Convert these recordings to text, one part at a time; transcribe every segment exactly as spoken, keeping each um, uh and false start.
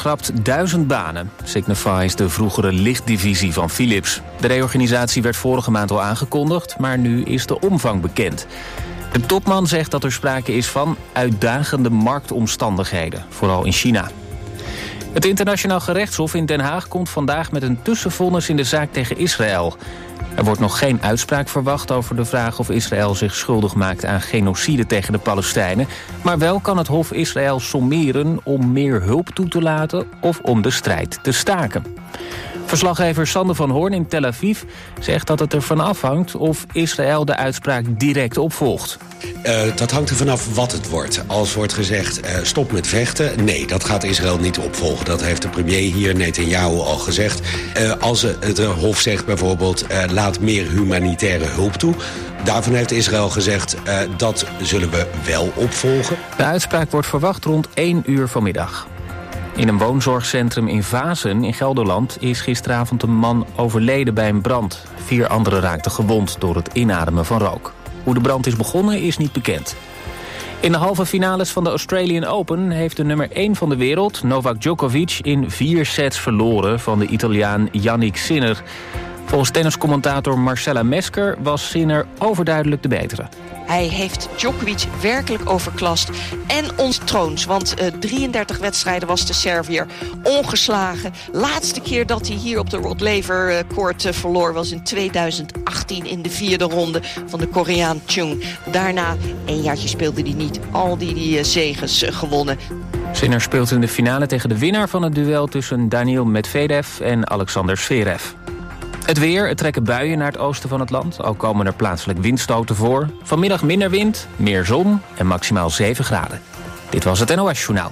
schrapt duizend banen. Signify is de vroegere lichtdivisie van Philips. De reorganisatie werd vorige maand al aangekondigd, maar nu is de omvang bekend. De topman zegt dat er sprake is van uitdagende marktomstandigheden, vooral in China. Het Internationaal Gerechtshof in Den Haag komt vandaag met een tussenvonnis in de zaak tegen Israël. Er wordt nog geen uitspraak verwacht over de vraag of Israël zich schuldig maakt aan genocide tegen de Palestijnen. Maar wel kan het Hof Israël sommeren om meer hulp toe te laten of om de strijd te staken. Verslaggever Sander van Hoorn in Tel Aviv zegt dat het ervan afhangt of Israël de uitspraak direct opvolgt. Uh, dat hangt er vanaf wat het wordt. Als wordt gezegd, uh, stop met vechten. Nee, dat gaat Israël niet opvolgen. Dat heeft de premier hier, Netanyahu, al gezegd. Uh, als het uh, Hof zegt bijvoorbeeld, uh, laat meer humanitaire hulp toe. Daarvan heeft Israël gezegd, uh, dat zullen we wel opvolgen. De uitspraak wordt verwacht rond één uur vanmiddag. In een woonzorgcentrum in Vazen in Gelderland is gisteravond een man overleden bij een brand. Vier anderen raakten gewond door het inademen van rook. Hoe de brand is begonnen is niet bekend. In de halve finales van de Australian Open heeft de nummer één van de wereld, Novak Djokovic, in vier sets verloren van de Italiaan Yannick Sinner. Volgens tenniscommentator Marcella Mesker was Sinner overduidelijk de betere. Hij heeft Djokovic werkelijk overklast en onttroond. Want uh, drieëndertig wedstrijden was de Serviër ongeslagen. Laatste keer dat hij hier op de Rod Laver Court uh, verloor was in tweeduizend achttien in de vierde ronde van de Koreaan Chung. Daarna, een jaartje speelde hij niet, al die, die uh, zegens uh, gewonnen. Sinner speelt in de finale tegen de winnaar van het duel tussen Daniil Medvedev en Alexander Zverev. Het weer, het trekken buien naar het oosten van het land. Al komen er plaatselijk windstoten voor. Vanmiddag minder wind, meer zon en maximaal zeven graden. Dit was het N O S-journaal.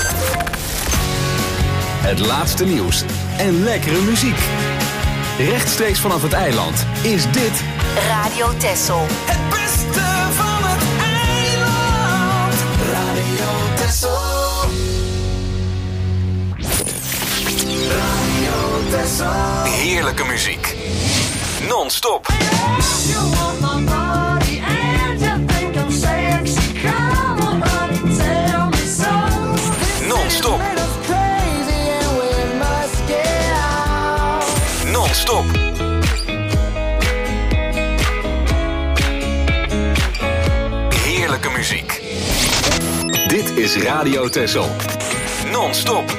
Het laatste nieuws en lekkere muziek. Rechtstreeks vanaf het eiland is dit Radio Texel. Het beste van het eiland. Radio Texel. Radio Texel. Heerlijke muziek. Non-stop. Non-stop. Non-stop. Heerlijke muziek. Dit is Radio Texel. Non-stop.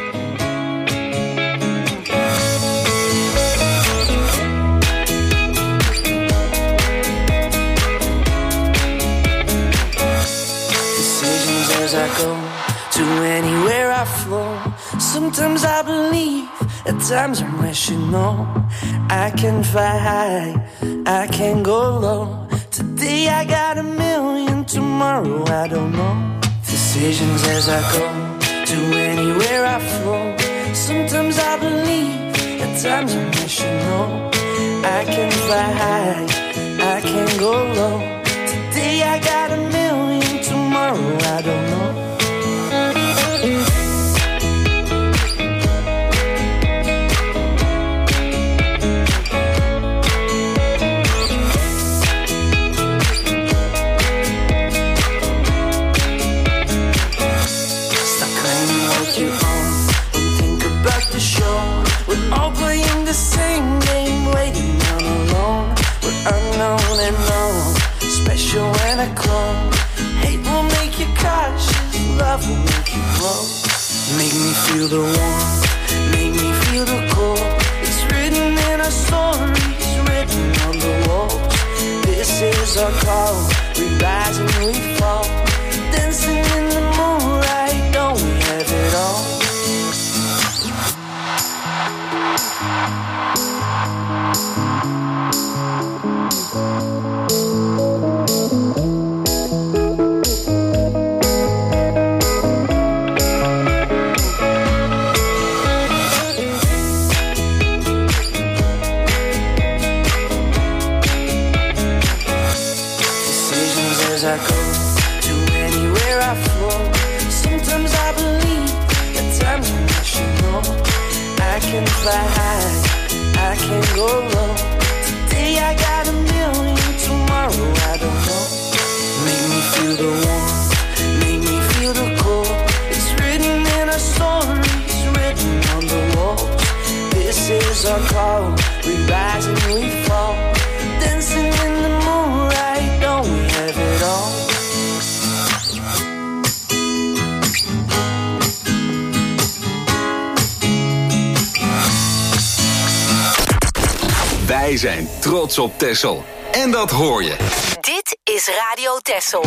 I go to anywhere I flow. Sometimes I believe, at times I'm rational. I can fly high, I can go low. Today I got a million, tomorrow I don't know. Decisions as I go to anywhere I flow. Sometimes I believe, at times I'm rational. I can fly high, I can go low. Today I got a million, tomorrow I don't know. Stop claiming what you own and think about the show. We're all playing the same game, waiting on alone. We're unknown and known, special when I clone. Hate will make you cautious, love will make you grow. Make me feel the warmth, make me feel the cold. It's written in our stories, written on the walls. This is our call, we rise and we fall. Dancing in the moonlight, don't we have it all? I go to anywhere I flow. Sometimes I believe, at times I'm rational. I can fly high, I can go low. Today I got a million, tomorrow I don't know. Make me feel the warmth, make me feel the cold. It's written in our stories, written lips are cold, we rise and we fall, dancing in the moonlight, don't we have it all? Wij zijn trots op Texel. En dat hoor je. Dit is Radio Texel.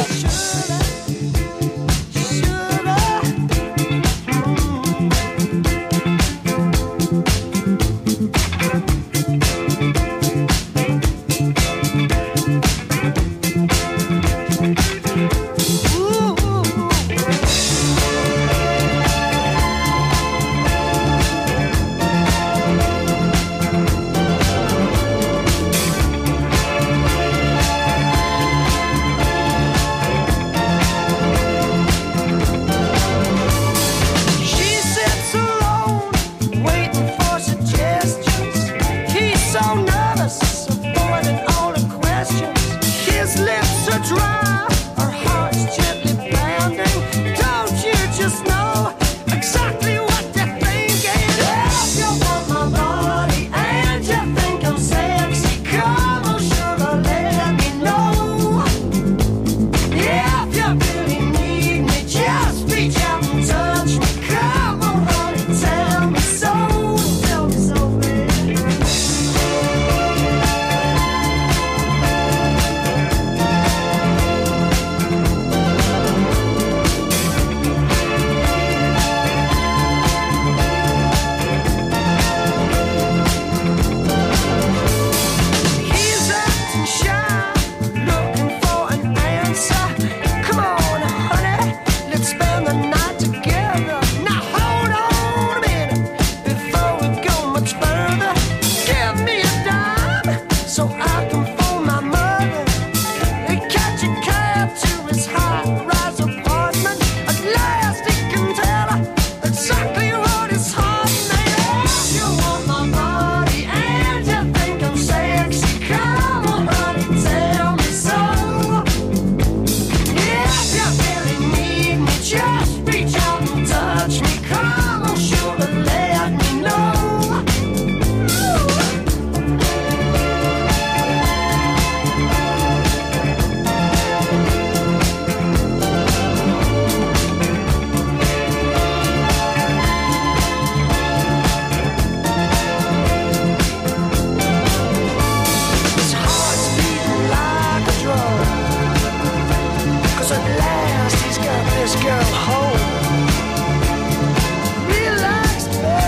This girl home. Relax, baby.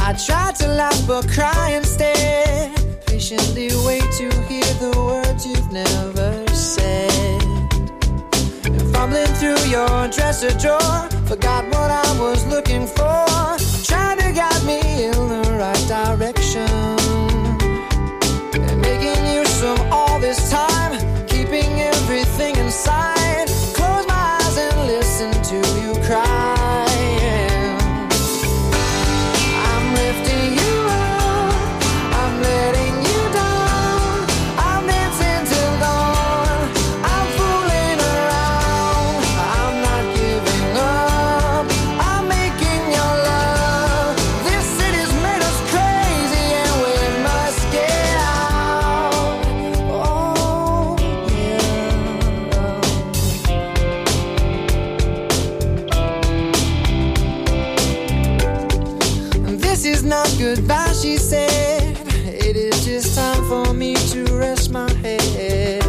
I tried to laugh but cry instead. Patiently wait to hear the words you've never said. And fumbling through your dresser drawer, forgot what I was looking for. Trying to guide me in the right direction. And making use of all this time, keeping everything inside. Close my eyes and listen to you cry. Goodbye, she said. It is just time for me to rest my head.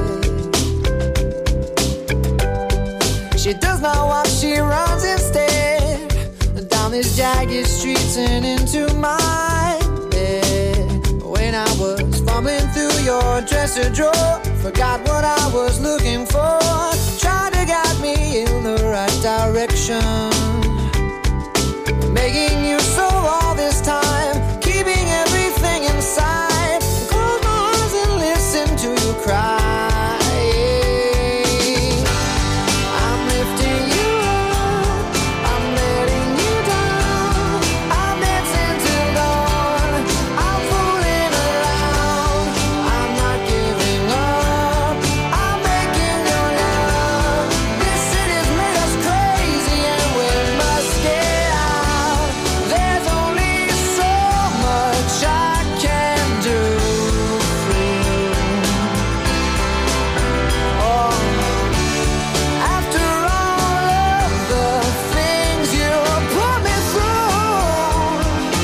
She does not walk, she runs instead. Down these jagged streets and into my bed. When I was fumbling through your dresser drawer, forgot what I was looking for. Tried to guide me in the right direction. Making you so all this time, keeping everything inside. Close my eyes and listen to you cry. I'm lifting you up, I'm letting you down. I'm dancing till dawn, I'm fooling around. I'm not giving up, I'm making your love. This city's made us crazy and we must get out. There's only so much I can do for you. Oh, after all of the things you put me through.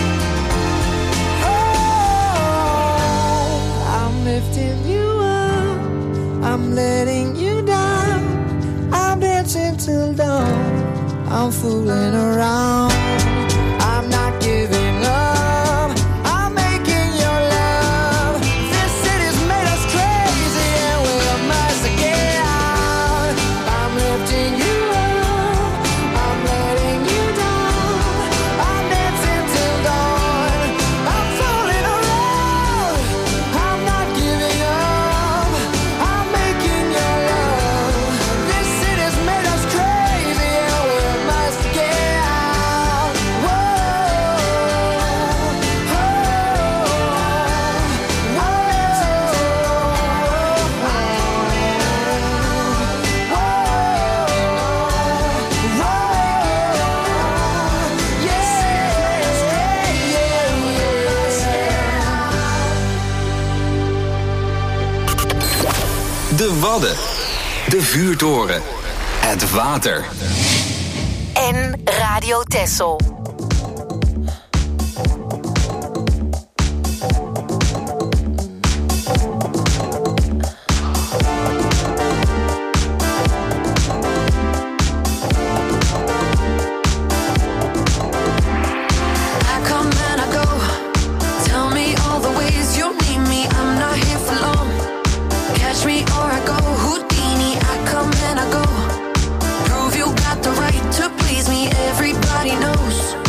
Oh, I'm lifting you up, I'm letting you down. I'm dancing till dawn, I'm fooling around. I'm not giving up, I'm making your love. This city's made us crazy and we must get out. I'm lifting you up, I'm letting you down. I'm dancing till dawn, I'm fooling around. I'm not giving up, I'm making your love. This city's made us crazy and we must get out. De Wadden. De Vuurtoren. Het water. En Radio Texel. I come and I go. Tell me all the ways you need me. I'm not here for long. Catch me or I go Houdini. I come and I go. Prove you got the right to please me. Everybody knows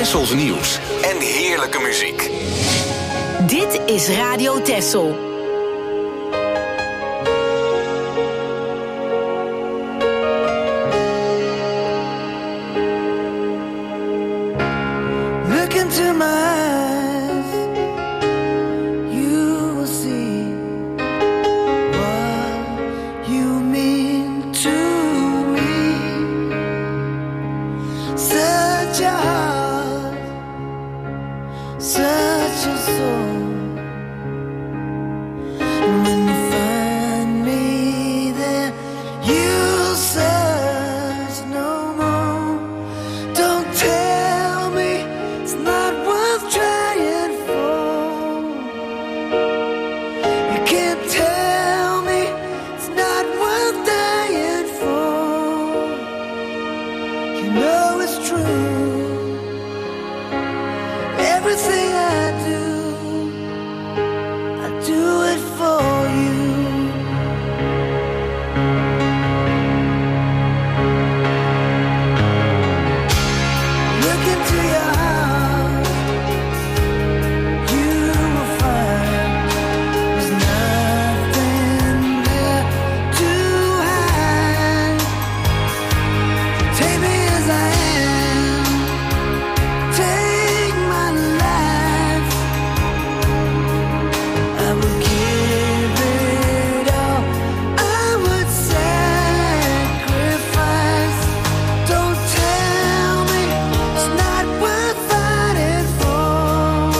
Tessels nieuws en heerlijke muziek. Dit is Radio Tessel. Look into my eyes, you will see what you mean to me. Such a heart, such a soul. And when you find me there, you'll search no more. Don't tell me it's not worth trying for. You can't tell me it's not worth dying for. You know it's true. Everything I do, I do it for you. Look into your heart, you will find there's nothing there to hide. Take me as I am, take my life. I would give it all, I would sacrifice. Don't tell me it's not worth fighting for.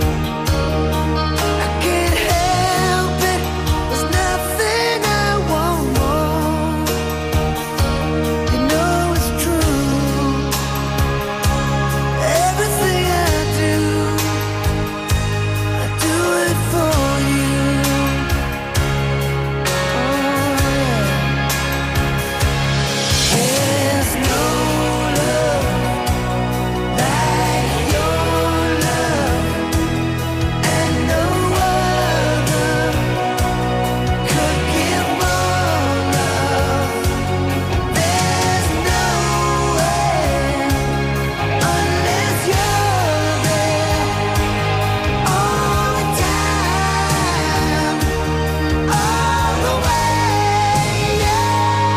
I can't help it, there's nothing I won't more. You know it's true. Everything I do, I do it for you. There's no love like your love, and no other could give more love. There's no way unless you're there all the time, all the way, yeah.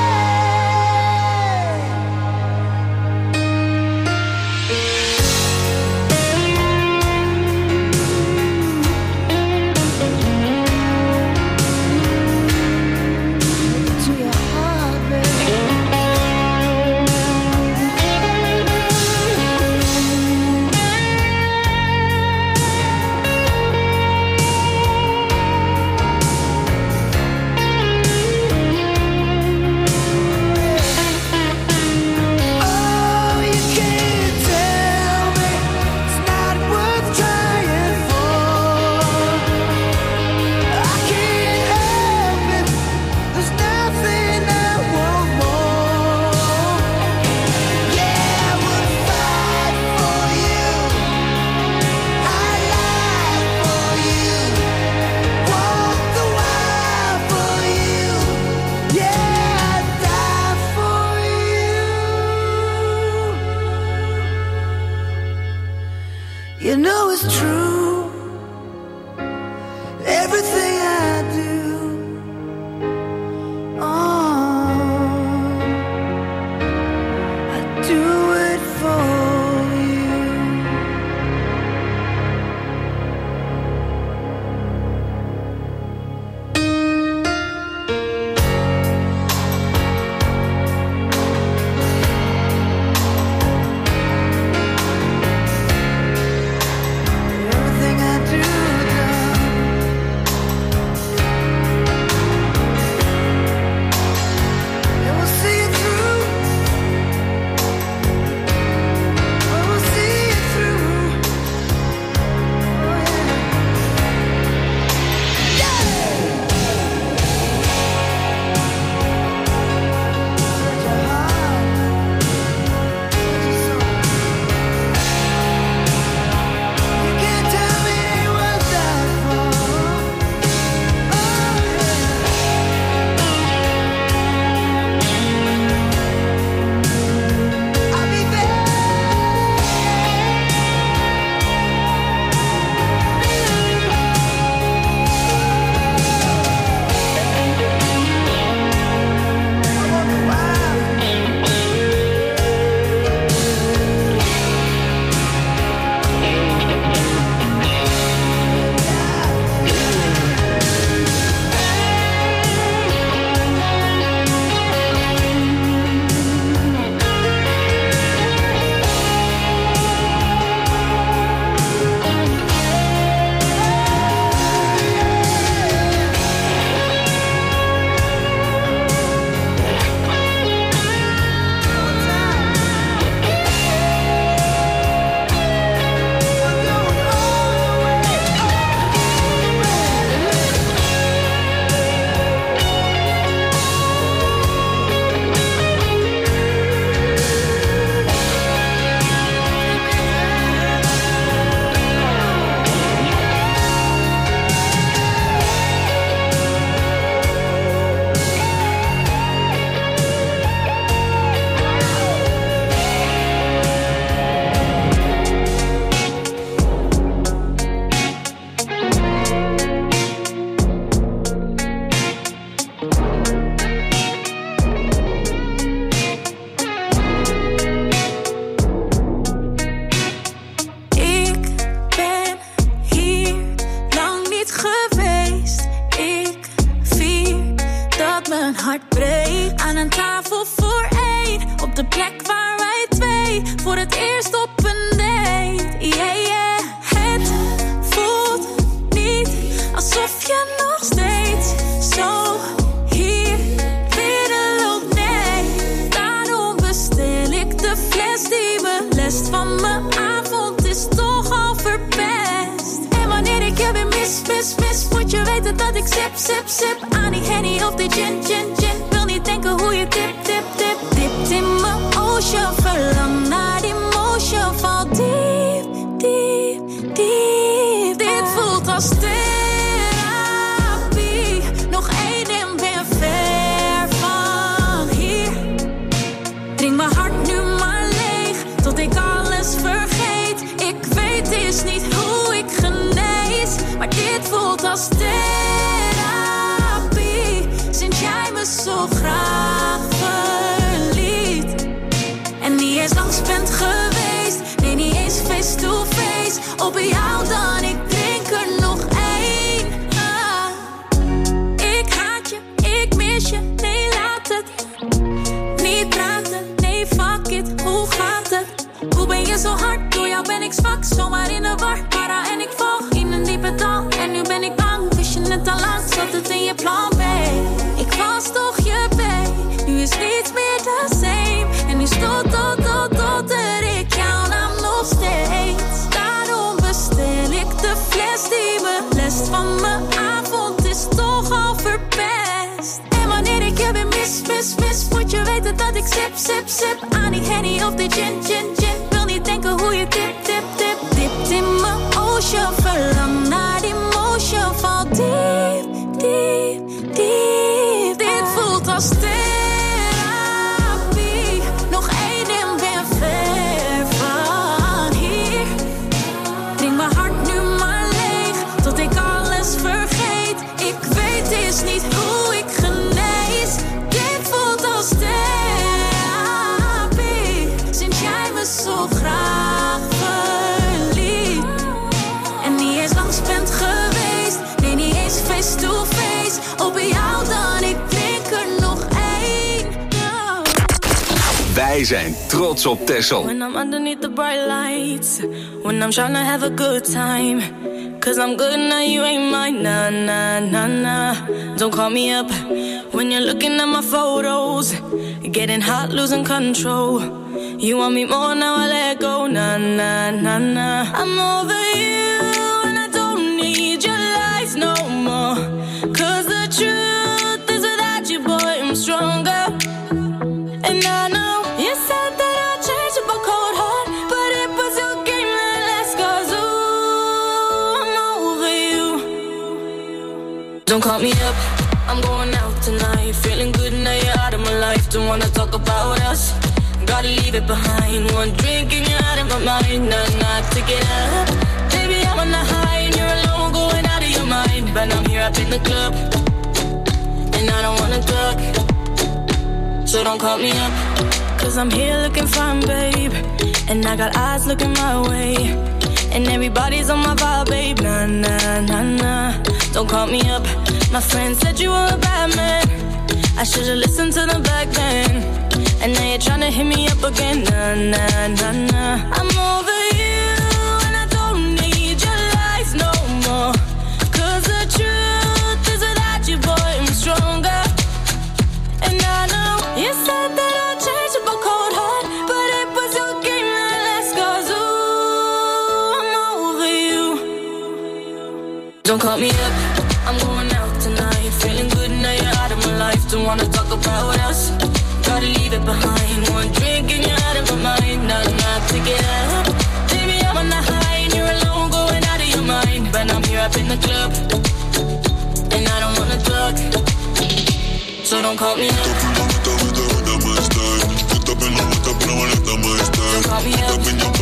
To your heart, baby. Oh, you can't tell me it's not worth trying for. I can't help it, there's nothing I want more. Yeah, I would fight for you, I lie for you, walk the wild for you. Yeah, I'd die for you. You know it's true. Everything I do, oh, I do it for you. Everything weten dat ik sip, sip, sip aan die Henny of die gin, gin, gin. Wil niet denken hoe je tip, tip, tip. Dipt in mijn ocean, verlang naar die motion. Val diep, diep, diep. Dit voelt als therapie. Nog één en ben ver van hier. Drink mijn hart nu maar leeg, tot ik alles vergeet. Ik weet is niet hoe ik genees, maar dit voelt als therapie. Sinds jij me zo graag verliet. En niet eens langs bent geweest, nee niet eens face to face. Op jou dan, ik drink er nog één. Ah. Ik haat je, ik mis je, nee laat het. Niet praten, nee fuck it, hoe gaat het? Hoe ben je zo hard, door jou ben ik zwak. Zomaar in de war, para en ik val in een diepe dal. En nu ben ik bang, wist je het al lang, zat het in je plan B. Ik was toch je B, nu is niets meer the same. En nu stoot, tot, tot, tot er ik jouw naam nog steeds. Daarom bestel ik de fles die me lest van mijn avond is toch al verpest. En wanneer ik je weer mis, mis, mis, moet je weten dat ik sip, sip, sip aan die Henny of die gin, gin, gin. Wil niet denken hoe je tip, tip, tip. Dipt in mijn ocean, verlang naar die motion. Val diep, diep, diep. Dit voelt als therapie. Nog één en ben ver van hier. Drink mijn hart nu maar leeg, tot ik alles vergeet. Ik weet is niet hoe ik genees. Dit voelt als therapie. Sinds jij me zo graag verliet. En niet eens langs bent geweest, nee niet eens face to face. Op jou dan, ik drink er nog één. No. Wij zijn trots op Texel. When I'm underneath the bright lights, when I'm trying to have a good time. Cause I'm good now, you ain't mine, nah, nah, nah, nah. Don't call me up when you're looking at my photos. Getting hot, losing control. You want me more, now I let go, nah, nah, nah, nah. I'm over you and I don't need your lies no more. Cause the truth is without you, boy, I'm stronger. And I know you said that I'd change up a cold heart, but it was your game that last, cause ooh, I'm over you. Don't call me up, I'm going out tonight. Feeling good now you're out of my life. Don't wanna talk about us, gotta leave it behind. One drink and you're out of my mind. Nah, nah, take it up. Baby, I'm on the high and you're alone, going out of your mind. But I'm here up in the club, and I don't wanna talk. So don't call me up, cause I'm here looking fine, babe. And I got eyes looking my way. And everybody's on my vibe, babe. Nah, nah, nah, nah. Don't call me up. My friend said you were a bad man. I should've listened to them back then. And now you're tryna hit me up again. Nah, nah, nah, nah. I'm over you and I don't need your lies no more. Cause the truth is without you, boy, I'm stronger. And I know you said that I'd change up a cold heart, but it was your game that last, cause ooh, I'm over you. Don't call me up, I'm going out tonight. Feeling good now you're out of my life. Don't wanna talk about us, gotta leave it behind. One drink and you're out of my mind. Nah, nah, take it up. Baby, I'm on the high and you're alone, going out of your mind. But I'm here up in the club, and I don't wanna talk. So don't call me up. Don't call me up.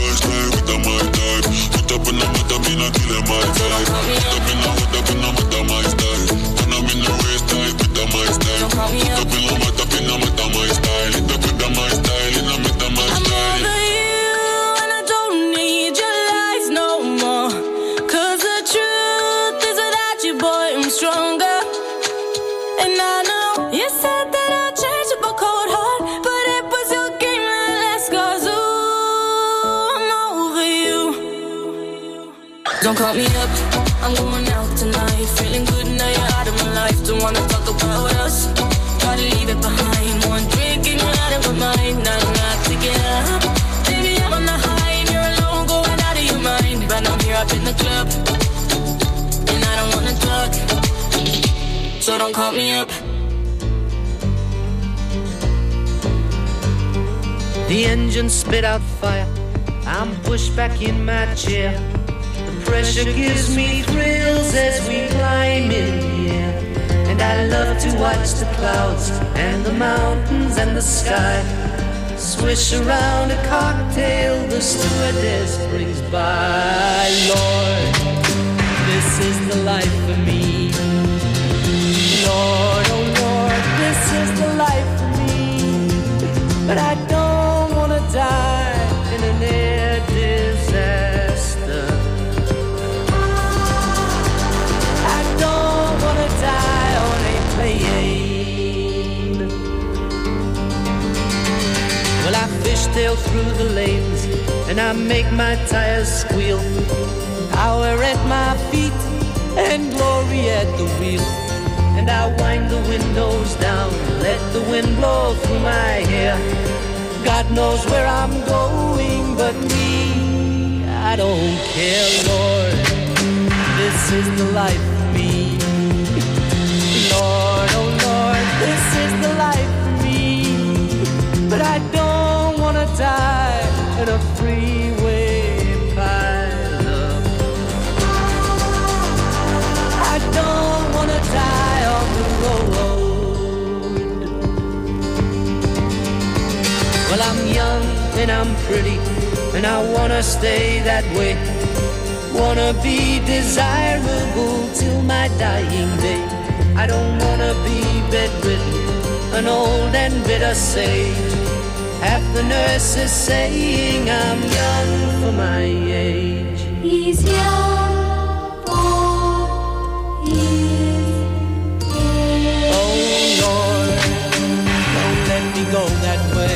Don't call me up, I'm going out tonight. Feeling good now you're out of my life. Don't wanna talk about us, gotta leave it behind. One drink and you're out of my mind. Nah, nah, take it up. Baby, I'm on the high and you're alone, going out of your mind. But I'm here up in the club, and I don't wanna talk. The engine spit out fire. I'm pushed back in my chair. The pressure gives me thrills as we climb in the air. And I love to watch the clouds and the mountains and the sky swish around a cocktail the stewardess brings by. Lord, this is the life for me. Lord, oh Lord, this is the life for me. But I don't want to die in an air disaster. I don't want to die on a plane. Well, I fishtail through the lanes and I make my tires squeal. Power at my feet and glory at the wheel. And I wind the windows down, let the wind blow through my hair. God knows where I'm going, but me, I don't care, Lord. This is the life for me. Lord, oh Lord, this is the life for me. But I don't want to die in a freeway pileup. I don't want to die on the road. Well, I'm young and I'm pretty, and I wanna stay that way. Wanna be desirable till my dying day. I don't wanna be bedridden, an old and bitter sage. Half the nurses saying I'm young for my age. He's young for his age. Oh Lord, don't let me go that way.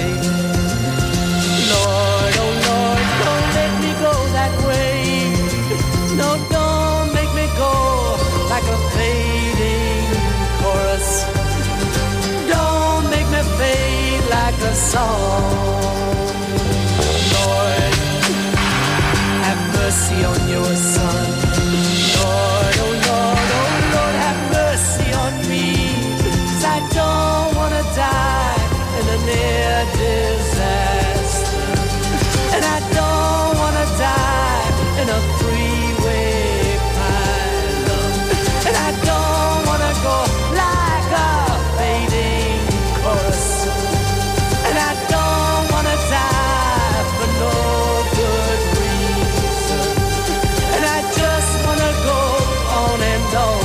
Lord, oh Lord, don't let me go that way. No, don't make me go like a fading chorus. Don't make me fade like a song. Lord, have mercy on your son. Lord, oh Lord, oh Lord, have mercy on me. 'Cause I don't wanna die in a near disaster. And I don't wanna die in a freeway pileup. And I don't wanna go like a fading chorus. And I don't wanna die for no good reason. And I just wanna go on and on.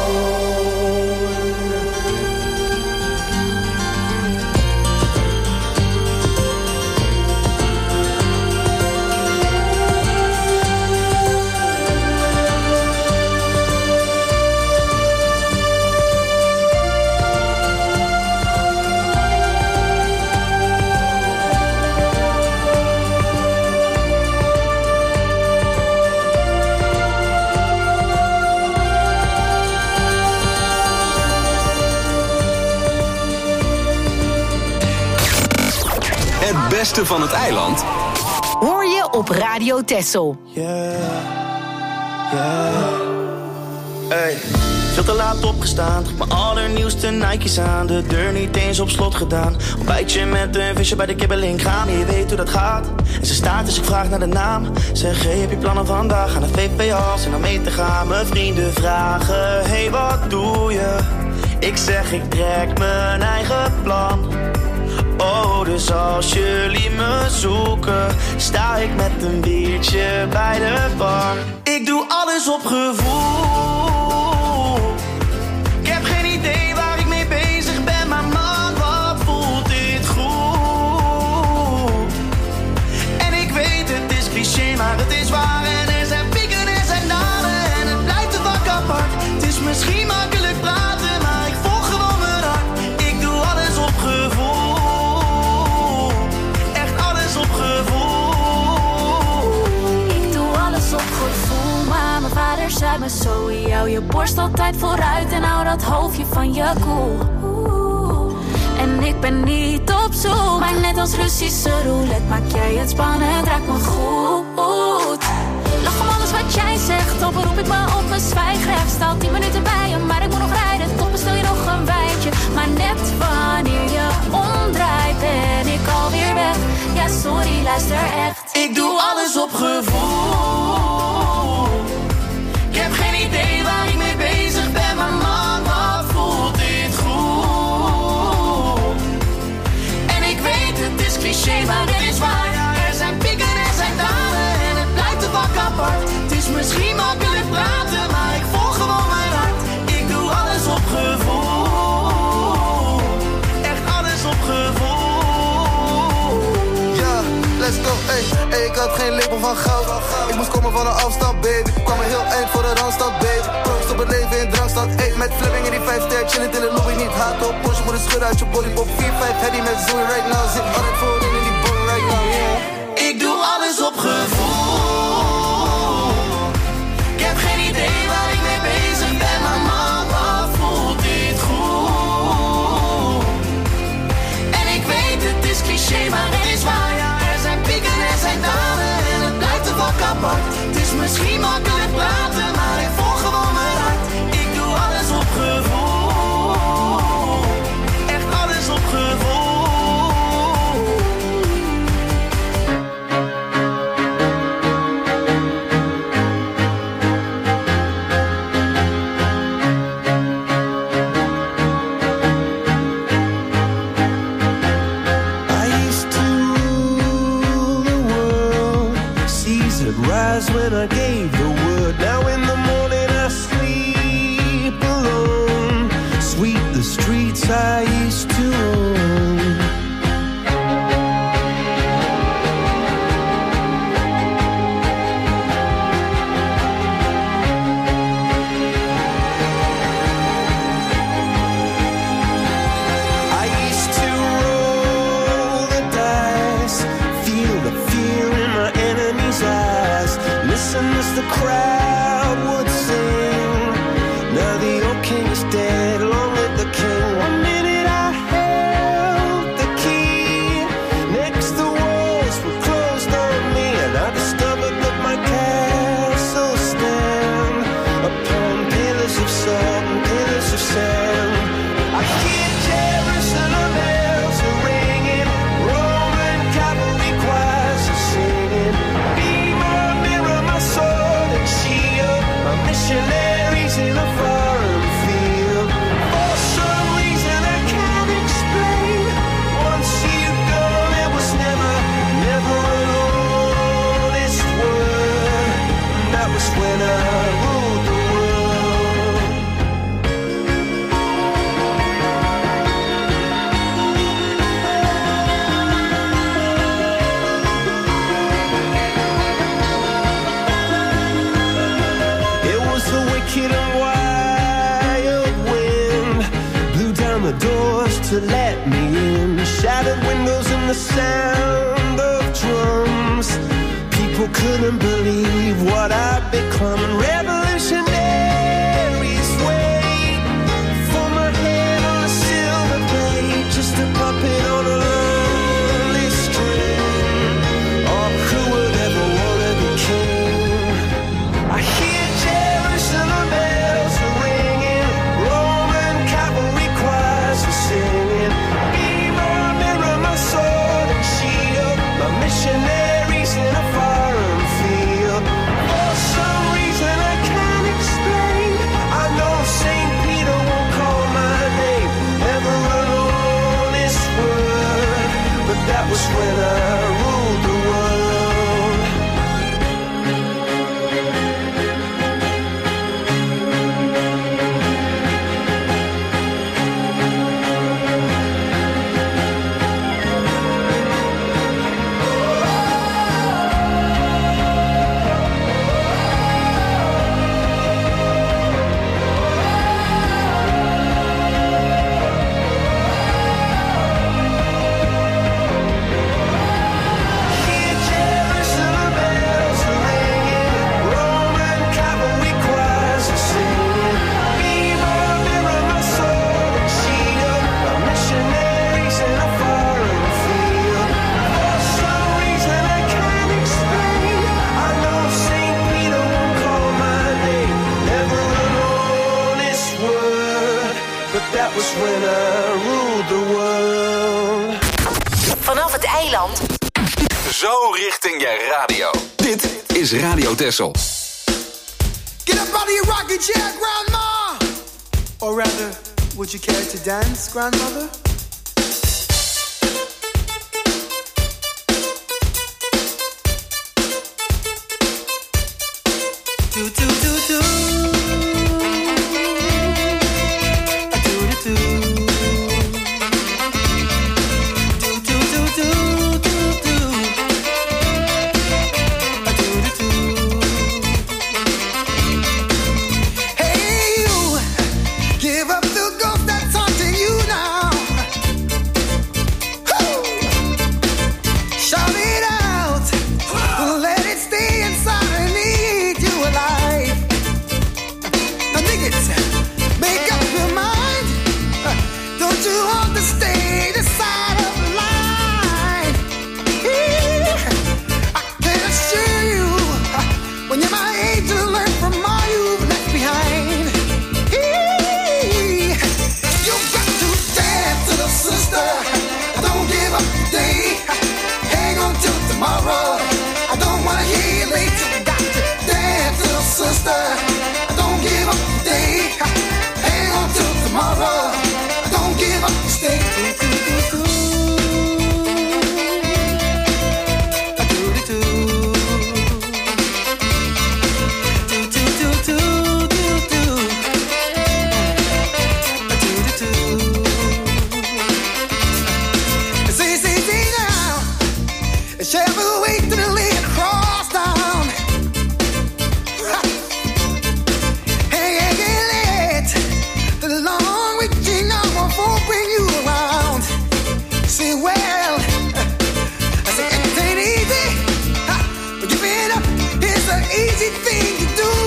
Het beste van het eiland hoor je op Radio Texel. Yeah, yeah. Hey, veel te laat opgestaan, trek mijn allernieuwste Nike's aan. De deur niet eens op slot gedaan. Ontbijtje met een visje bij de kibbeling gaan. Je weet hoe dat gaat. En ze staat dus ik vraag naar de naam. Zeg, hey, heb je plannen vandaag? Aan de V P als en dan mee te gaan. Mijn vrienden vragen, hey, wat doe je? Ik zeg, ik trek mijn eigen plan. Oh, dus als jullie me zoeken, sta ik met een biertje bij de bar. Ik doe alles op gevoel. Ik heb geen idee waar ik mee bezig ben, maar man, wat voelt dit goed. En ik weet het is cliché, maar het is waar. En er zijn pieken en er zijn dalen en het blijft te vak apart. Het is misschien makkelijk praten, maar ik volg gewoon mijn hart. Ik doe alles op gevoel. Mijn vader zei me zo, hou je borst altijd vooruit en hou dat hoofdje van je koel. En ik ben niet op zoek, maar net als Russische roulette maak jij het spannend, raakt me goed. Lach om alles wat jij zegt, dan beroep ik me op mijn zwijgrecht. Sta al tien minuten bij je, maar ik moet nog rijden, toch bestel je nog een wijntje. Maar net wanneer je omdraait ben ik alweer weg. Ja, is er echt. Ik doe alles op gevoel. Ik heb geen idee waar ik mee bezig ben, maar man, wat voelt dit goed. En ik weet, het is cliché, maar het is waar. Er zijn pieken, er zijn dalen en het blijft te vak apart. Het is misschien makkelijk praten, maar ik volg gewoon mijn hart. Ik doe alles op gevoel. Echt alles op gevoel. Ja, let's go, ey, ey, ik had geen lepel van goud. Ik moest komen van een afstand, baby. Kwam een heel eind voor de randstad, baby. Proost op het leven in drankstad, ey. Met Fleming in die vijf ster, chillend in de lobby. Niet haat op Porsche, moet een schudden uit je body. Pop vier vijf, heady met Zoe right now. Zit altijd voorin in die body right now, yeah. Ik doe alles op gevoel. Ik heb geen idee waar ik mee bezig ben, maar man, wat voelt dit goed. En ik weet, het is cliché, maar het is waar. Er zijn pieken, er zijn dalen en het blijft te vak apart. Het is misschien makkelijk praten, maar ik volg gewoon mijn hart. Ik doe alles op gevoel. Echt alles op gevoel. When I gave the word, now in the morning I sleep alone. Sweep the streets I used to own. I used to roll the dice, feel the fear in my enemy's eyes. Listen as the crowd would sing. Now the old king is dead, along with the king. One minute I held the key. Next the walls were closed on me, and I discovered that my castle stand upon pillars of salt and pillars of sand. I hear Jerusalem bells are ringing, Roman cavalry choirs are singing. Be my mirror, my sword and shield, my missionaries in a foreign field. For some reason I can't explain, once you gone it was never, never an honest word. That was when I ruled the world. It was the wicked and wild wind, blew down the doors to let me in. Shattered windows and the sound of drums. People couldn't believe what I'd become. And revolutionaries wait for my head on a silver plate, just a puppet on a lonely string. Oh, who would ever wanna be king? I hear Jerusalem bells are ringing, Roman cavalry choirs are singing. Be my mirror, my sword and shield, my missionaries in a foreign field. For some reason I can't explain, I know Saint Peter won't call my name, never an honest word, but that was when I ruled the world. Hear Jerusalem bells are ringing, Roman cavalry choirs are singing. Be my mirror, my sword and shield, my missionaries in a foreign field. For some reason I can't explain, I know Saint Peter won't call my name, never an honest word, but that was when I ruled the world. Vanaf het eiland Zo richting je radio. Dit is Radio Texel. Get up out of your rocking chair, grandma! Or rather, would you care to dance, grandmother? Do, do, do, do. A do, do, do. Do, do, do, do, do, do. A do, do, do. Hey, you, give up the ghost that's haunting you now. Woo! Shout it out, let it stay inside and eat you alive. Now dig it, make up your mind. Don't you understand the side of life? I can assure you, when you're my age, you'll learn from all you've left behind. You've got to dance, little sister. Don't give up today. Hang on till tomorrow. I don't wanna hear you late. You got to dance, little sister. Don't give up today. Hang on till tomorrow. Don't give up, stay. Do, do, do, do. A do, do, do. Do, do, do, do, do, do. A do, do, do. See, see, see now. Shall we wait till the lane across town? Hey, hey, hey, let the long reaching arm won't bring you around. See, well, I say it ain't easy, but giving up is an easy thing to do.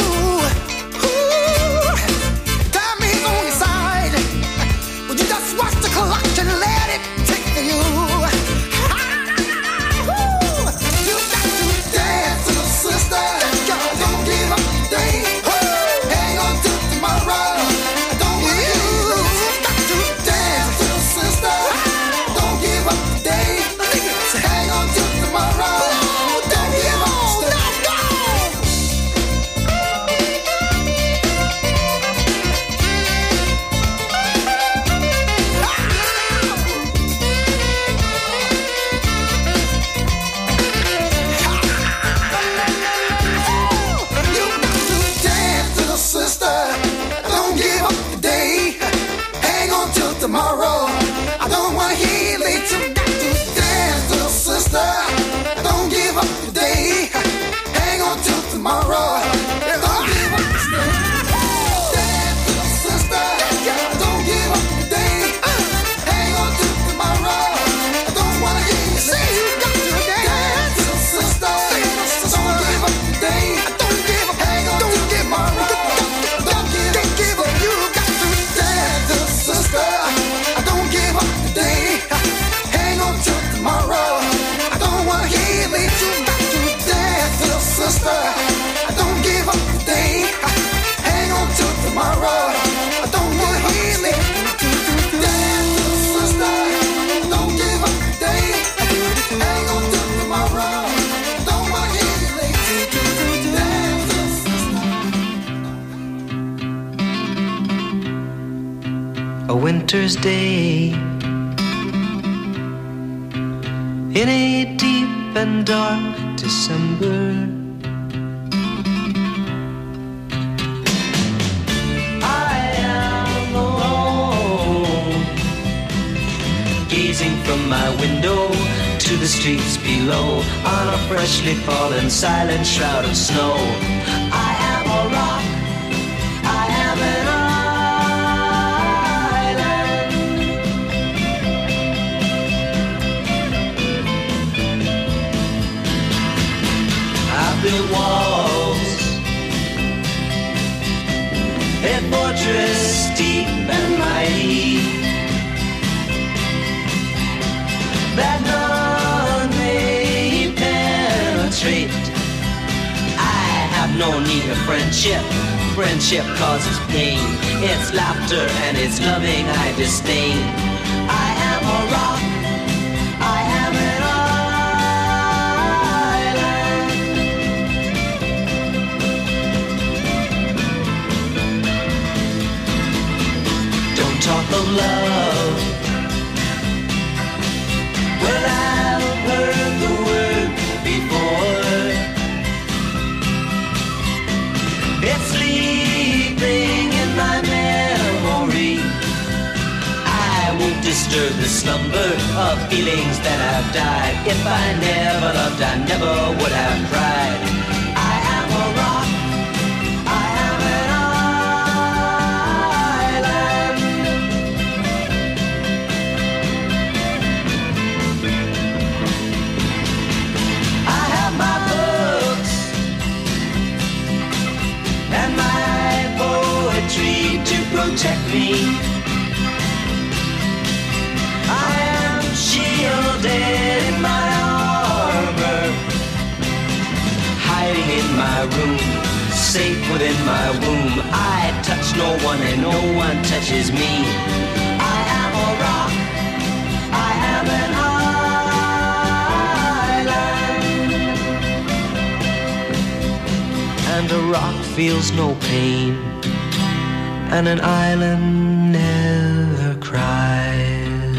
Ooh, time is on your side. Would you just watch the clock and let it take for you? You got to dance, little sister. Don't give up today. Hang on till tomorrow. Don't wanna hear you got to dance, little sister. Don't give up today. Hang on till tomorrow. Don't give up. Let's go. You got to dance, little sister. Don't give up today. Hang on till tomorrow. I don't wanna hear you late. You got to dance, little sister. Don't give up today. Hang on till tomorrow. Don't give up today. Dance, little sister. Don't give up today. Hang on till tomorrow. I don't wanna hear you say you got to dance, little sister. Don't give up today. Don't give up. Hang on till tomorrow. Don't give up. You got to dance, little sister. Don't give up today. Hang on till tomorrow. I don't wanna hear you late. You got to dance, little sister. Don't give up today. Hang on till tomorrow. I don't wanna hear you late. Dance, little sister. Don't give up today. Hang on till tomorrow. Don't wanna hear you late. Dance, little sister. A winter's day in a deep and dark December. I am alone, gazing from my window to the streets below on a freshly fallen silent shroud of snow. I am a rock, I am an island. I built walls, a fortress deep and mighty, that none may penetrate. I have no need of friendship. Friendship causes pain. It's laughter and it's loving I disdain. I am a rock, I am an endless number of feelings that have died. If I never loved, I never would have cried. I am a rock, I am an island. I have my books and my poetry to protect me. I am shielded in my armor, hiding in my room, safe within my womb. I touch no one and no one touches me. I am a rock, I am an island. And a rock feels no pain, and an island never cries.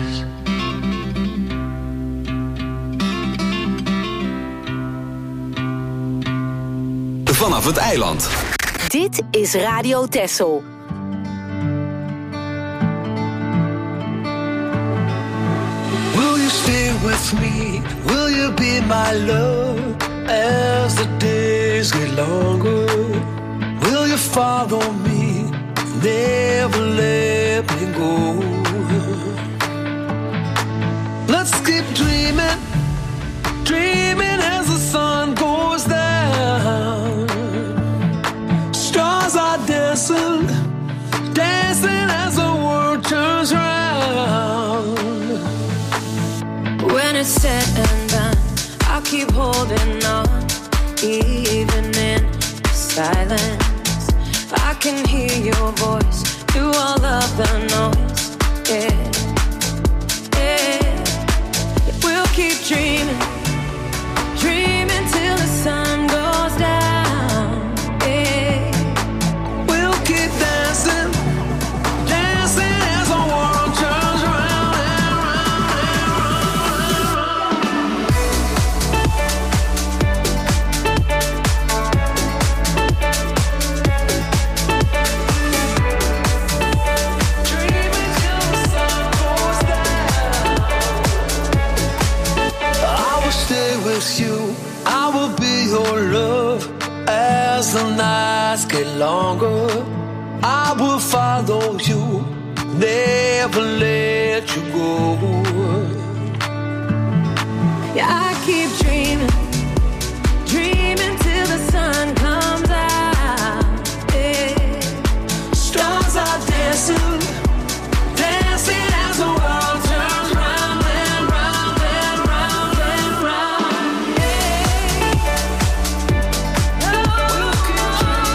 Vanaf het eiland. Dit is Radio Texel. Will you stay with me? Will you be my love as the days get longer? Will you follow me? Never let me go. Let's keep dreaming, dreaming as the sun goes down. Stars are dancing, dancing as the world turns round. When it's said and done, I'll keep holding on, even in silence. I can hear your voice through all of the noise. Yeah, yeah. We'll keep dreaming, dreaming till the sun goes down. Yeah. We'll keep dancing, dancing as the world turns round and round Dreaming till the sun goes down. I will stay with you, I will be your love as the nights get longer. I will follow you, never let you go. Yeah, I keep dreaming, dreaming till the sun comes out. Yeah. Stars are dancing, dancing as the world turns round and round and round and round. We'll keep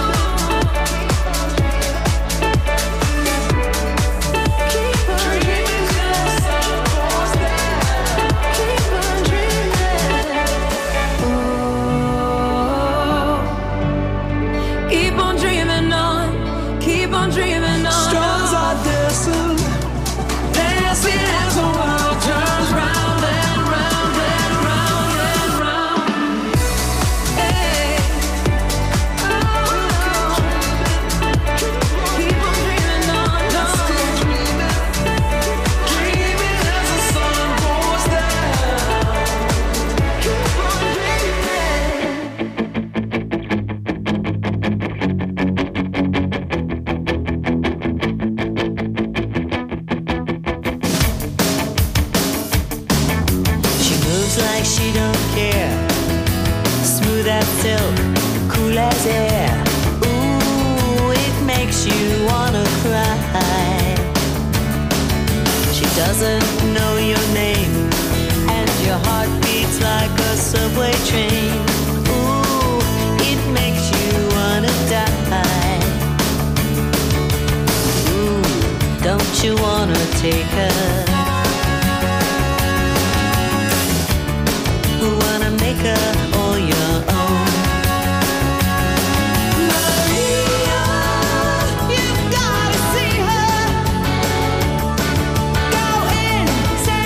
dreaming till the sun goes down. Keep on dreaming. Oh, keep on dreaming on, keep on dreaming on. Stars are dancing, dancing as the world turns round and round and round and round. Hey. Oh, keep on dreaming on, Let's on. keep dreaming, dreaming as the sun goes down. Keep on dreaming. She moves like she don't care, smooth as silk, cool as air. Ooh, it makes you wanna cry. She doesn't know your name, and your heart beats like a subway train. Ooh, it makes you wanna die. Ooh, don't you wanna take her? Wanna make her all your own. Maria, you've gotta see her. Go in, say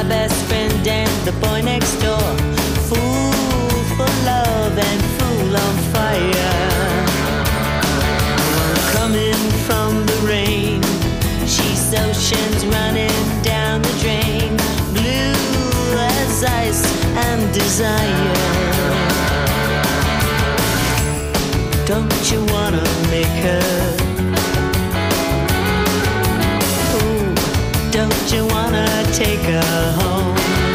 best friend and the boy next door. Fool for love and fool on fire. Coming from the rain, she's oceans running down the drain. Blue as ice and desire. Don't you wanna make her? Ooh, don't you wanna take her home?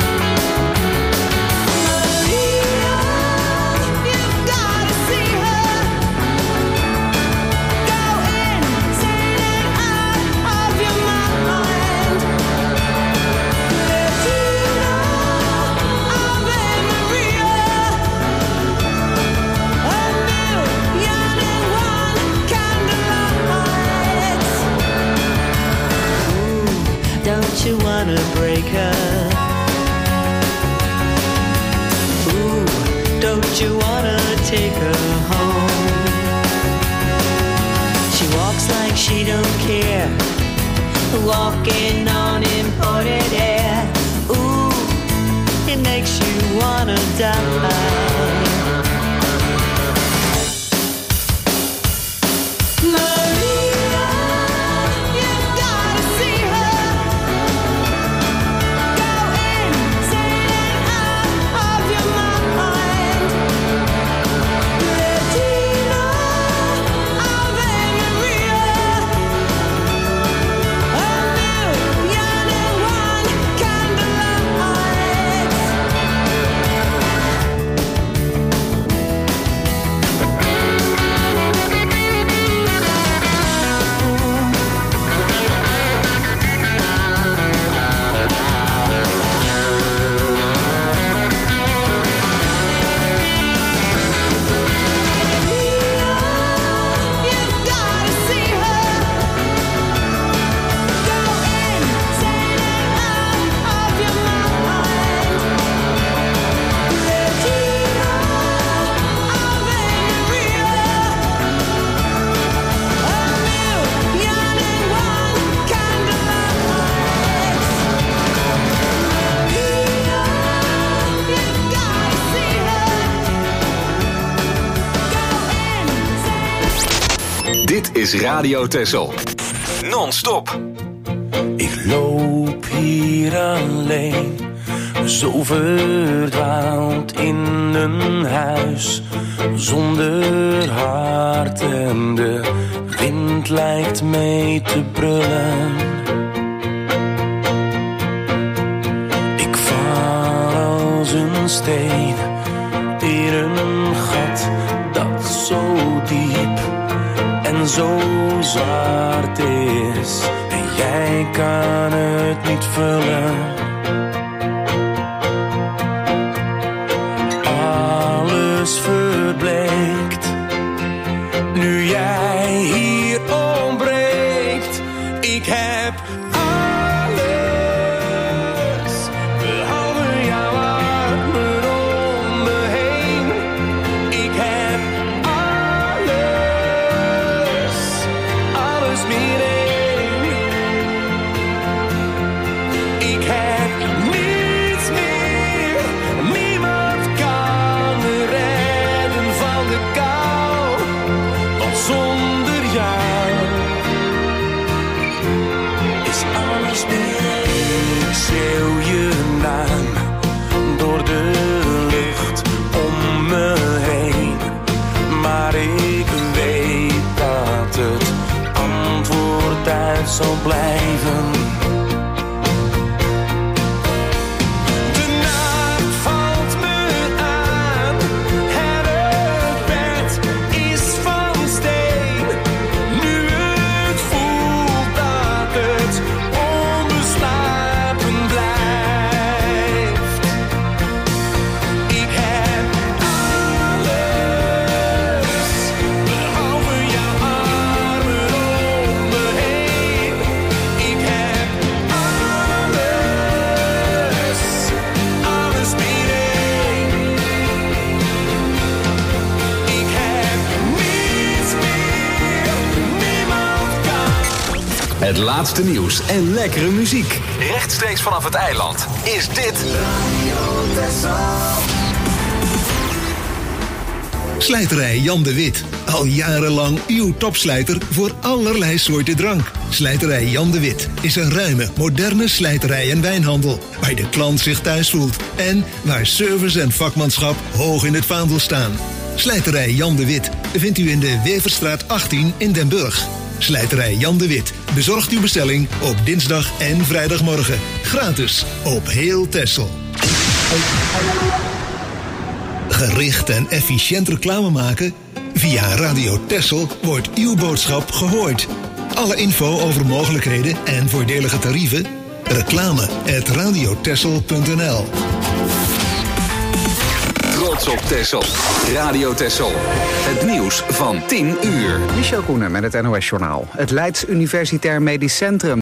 Don't you wanna break her? Ooh, don't you wanna take her home? She walks like she don't care, walking on imported air. Ooh, it makes you wanna die. Dit is Radio Texel. Non-stop. Ik loop hier alleen, zo verdwaald in een huis zonder hart en de wind lijkt mee te brullen. Ik val als een steen in een gat dat zo diep en zo zwart is en jij kan het niet vullen. Alles verbleekt nu jij hier ontbreekt. Ik heb alles behalve jouw armen om me heen. Ik heb alles, alles meer één. Ik heb niets meer, niemand kan me redden van de kou, want zonder jou is alles meer. Ik schreeuw je naam door de lucht om me heen, maar ik weet dat het antwoord uit zal blijven. De nacht valt me aan en het bed is van steen. Nu het voelt dat het onbeslapen blijft. Ik heb alles behalve jouw armen om me heen. Ik heb Het laatste nieuws en lekkere muziek. Rechtstreeks vanaf het eiland is dit Radio Texel. Slijterij Jan de Wit. Al jarenlang uw topslijter voor allerlei soorten drank. Slijterij Jan de Wit is een ruime, moderne slijterij en wijnhandel. Waar de klant zich thuis voelt. En waar service en vakmanschap hoog in het vaandel staan. Slijterij Jan de Wit vindt u in de Weverstraat achttien in Den Burg. Slijterij Jan de Wit bezorgt uw bestelling op dinsdag en vrijdagmorgen. Gratis op heel Texel. Gericht en efficiënt reclame maken? Via Radio Texel wordt uw boodschap gehoord. Alle info over mogelijkheden en voordelige tarieven? Reclame at radiotexel punt n l. Trots op Texel. Radio Texel. Het nieuws van tien uur. Michel Koenen met het N O S-journaal. Het Leids Universitair Medisch Centrum